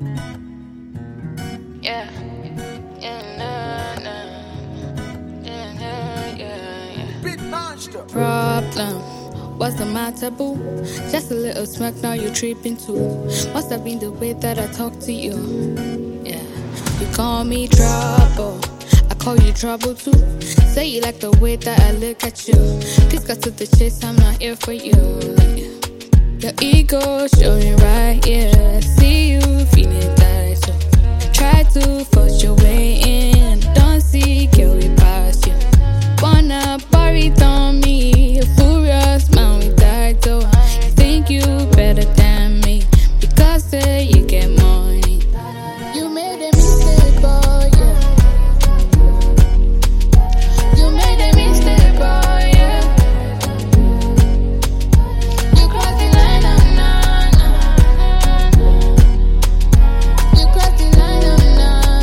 Yeah. Yeah, nah, nah. Yeah. Big monster. Problem. What's the matter, boo? Just a little smirk, now you're tripping too. Must have been the way that I talk to you. Yeah. You call me trouble, I call you trouble too. Say you like the way that I look at you. Please cut to the chase, I'm not here for you. Your ego showing right, yeah. See you feeling tight, so try to force your way in. Don't see, girl, we pass you. Wanna bury it on me, a furious man with that though. You think you better than me because say you get money. You made a mistake, boy, yeah. You made a mistake, boy, yeah. You crossed the line, nah, nah. You crossed the line,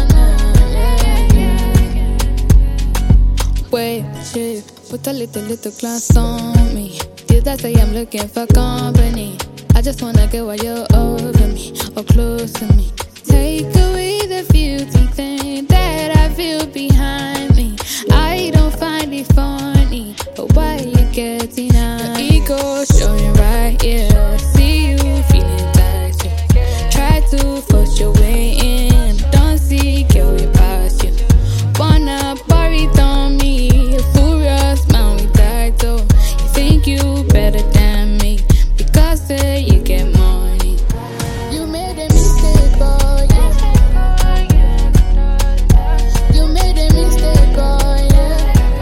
nah. Wait, shit, put a little glance on me. Did I say I'm looking for company? I just wanna get while you're over me or close to me. Take away the beauty thing that I feel behind me. I don't find it funny, but why you getting out? Your ego showing right, yeah. See you feeling tight, yeah. Try to force your way in. Don't see, girl, we pass you. Wanna bury it on me, a furious man with that though. You think you better than me because say you get money. You made a mistake, boy, yeah. You made a mistake, boy, yeah.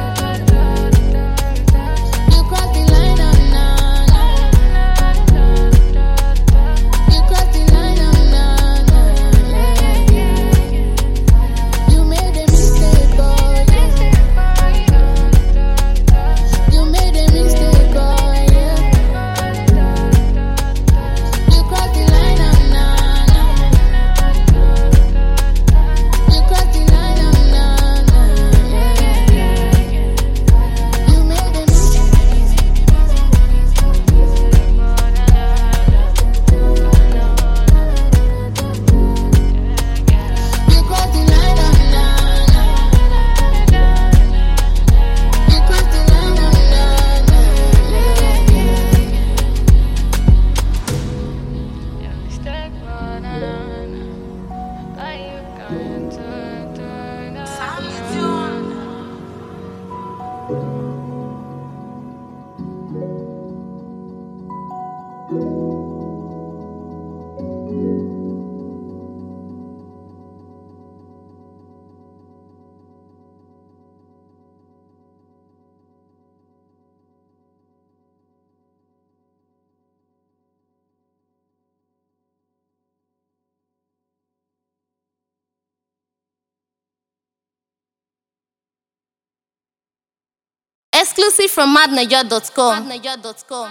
You crossed the line, nah, nah. You crossed the line, nah, nah. You made a mistake, boy, yeah. You made a mistake, boy, yeah. You crossed the line, nah, nah. You crossed the line, nah, nah. You made a You crossed the line, nah, nah. You crossed the line, nah, Your mistake, but are you going to turn up? Exclusive from madnaja.com.